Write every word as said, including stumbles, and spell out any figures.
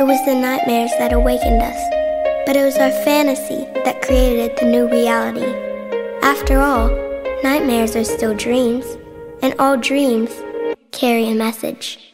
It was the nightmares that awakened us, but it was our fantasy that created the new reality. After all, nightmares are still dreams, and all dreams carry a message.